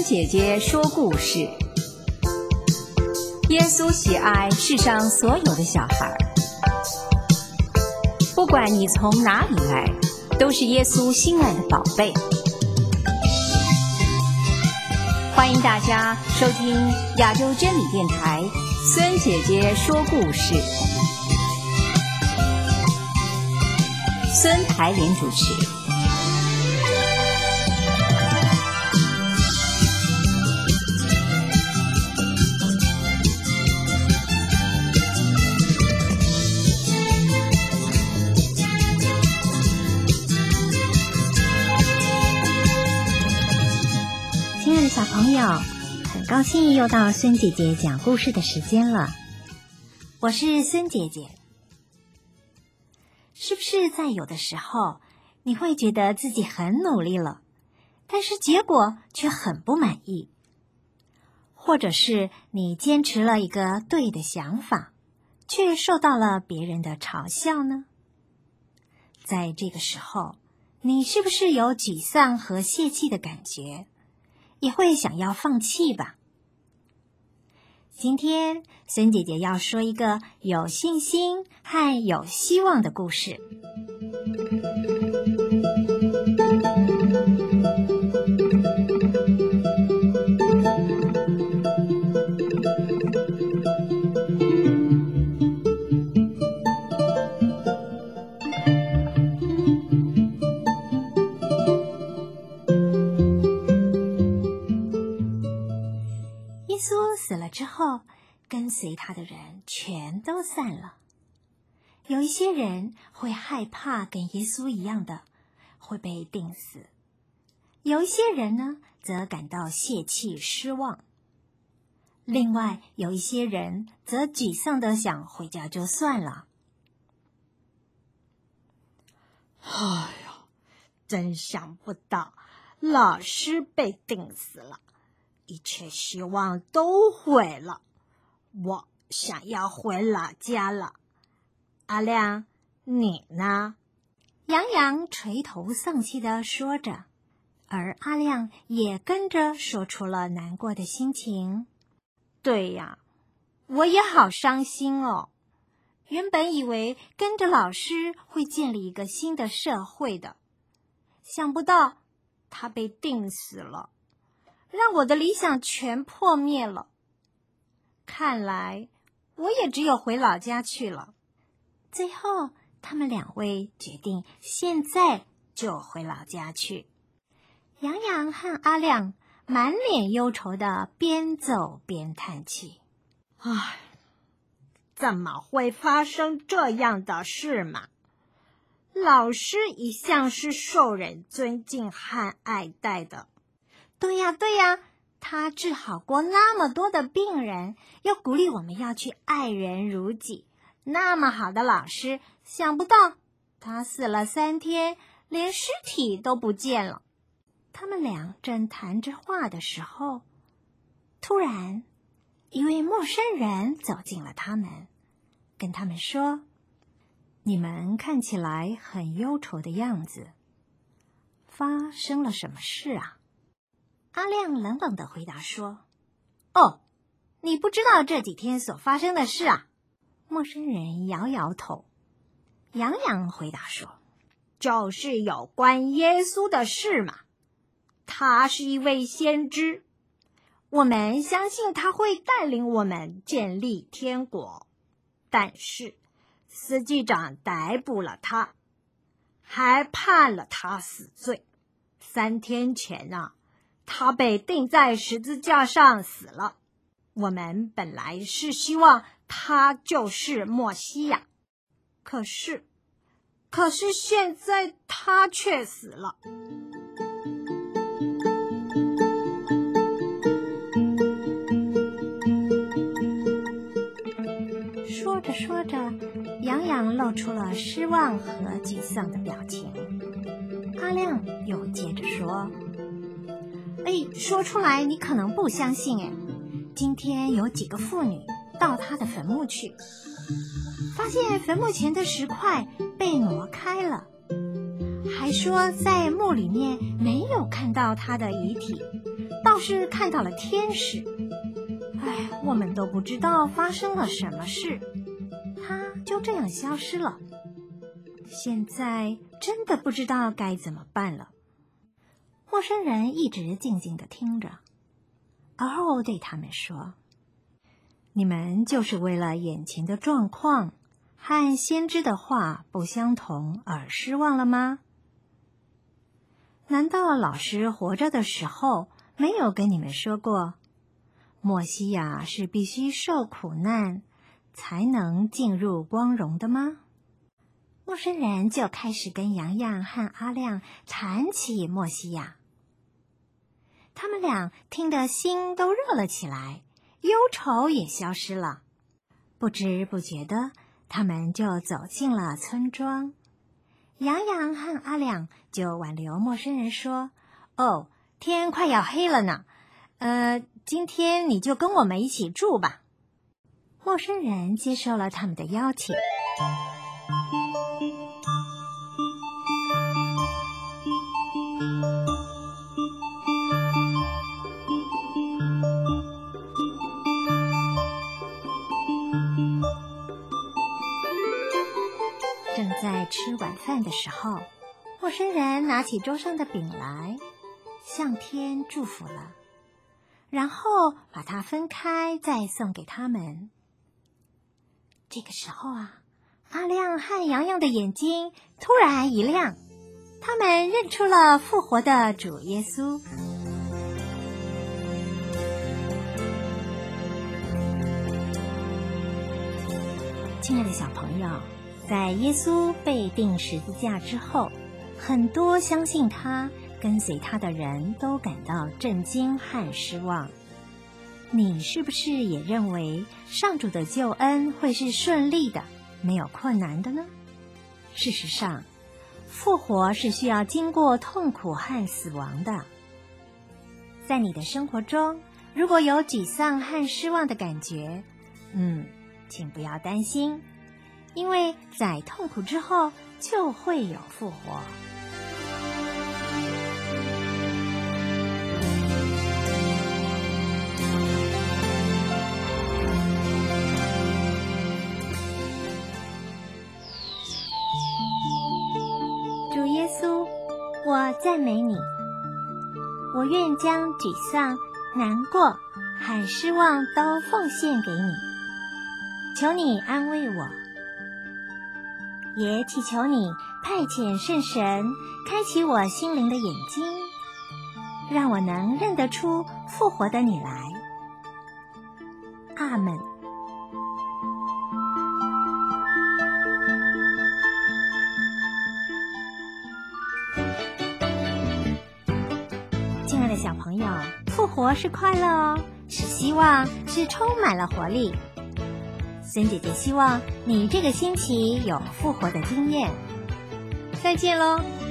姐姐说故事。耶稣喜爱世上所有的小孩，不管你从哪里来，都是耶稣心爱的宝贝。欢迎大家收听亚洲真理电台孙姐姐说故事，孙台莲主持。 亲爱的小朋友，很高兴又到孙姐姐讲故事的时间了。我是孙姐姐。是不是在有的时候，你会觉得自己很努力了，但是结果却很不满意？或者是你坚持了一个对的想法，却受到了别人的嘲笑呢？在这个时候，你是不是有沮丧和泄气的感觉？也会想要放弃吧？今天孙姐姐要说一个有信心和有希望的故事。耶稣死了之后，跟随他的人全都散了。有一些人会害怕跟耶稣一样的会被钉死，有一些人呢则感到泄气失望，另外有一些人则沮丧的想回家就算了。 哎呀，真想不到老师被钉死了，一切希望都毁了，我想要回老家了。阿亮，你呢？ 杨洋垂头丧气地说着，而阿亮也跟着说出了难过的心情。 对呀，我也好伤心哦。 原本以为跟着老师会建立一个新的社会的，想不到他被钉死了，让我的理想全破灭了。看来我也只有回老家去了。最后他们两位决定现在就回老家去。杨洋和阿亮满脸忧愁的边走边叹气。 唉，怎么会发生这样的事嘛？老师一向是受人尊敬和爱戴的。 对呀，他治好过那么多的病人，又鼓励我们要去爱人如己。那么好的老师，想不到他死了3天，连尸体都不见了。他们俩正谈着话的时候，突然一位陌生人走进了他们，跟他们说：你们看起来很忧愁的样子，发生了什么事啊？阿亮冷冷地回答说：哦，你不知道这几天所发生的事啊？陌生人摇摇头。杨洋回答说： 就是有关耶稣的事嘛。他是一位先知，我们相信他会带领我们建立天国。但是司祭长逮捕了他，还判了他死罪。3天前啊，他被钉在十字架上死了。我们本来是希望他就是默西亚，可是现在他却死了。 说着，杨洋露出了失望和沮丧的表情。阿亮又接着说：说出来你可能不相信今天有几个妇女到他的坟墓去，发现坟墓前的石块被挪开了，还说在墓里面没有看到他的遗体， 倒是看到了天使。我们都不知道发生了什么事，他就这样消失了。现在真的不知道该怎么办了。陌生人一直静静地听着，而后对他们说：“你们就是为了眼前的状况和先知的话不相同而失望了吗？难道老师活着的时候没有跟你们说过，默西亚是必须受苦难才能进入光荣的吗？”陌生人就开始跟洋洋和阿亮谈起默西亚，他们俩听得心都热了起来，忧愁也消失了。不知不觉的，他们就走进了村庄。洋洋和阿亮就挽留陌生人说：“哦，天快要黑了呢，今天你就跟我们一起住吧。”陌生人接受了他们的邀请。正在吃晚饭的时候，陌生人拿起桌上的饼来，向天祝福了，然后把它分开，再送给他们。这个时候阿亮和洋洋的眼睛突然一亮，他们认出了复活的主耶稣。亲爱的小朋友，在耶稣被钉十字架之后，很多相信他、跟随他的人都感到震惊和失望。你是不是也认为上主的救恩会是顺利的，没有困难的呢？事实上，复活是需要经过痛苦和死亡的。在你的生活中，如果有沮丧和失望的感觉，请不要担心，因为在痛苦之后就会有复活。主耶稣，我赞美你，我愿将沮丧、难过和失望都奉献给你，求你安慰我，也祈求你派遣圣神开启我心灵的眼睛，让我能认得出复活的你来。阿们。亲爱的小朋友，复活是快乐哦，是希望，是充满了活力。孙姐姐希望你这个星期有复活的经验。再见喽。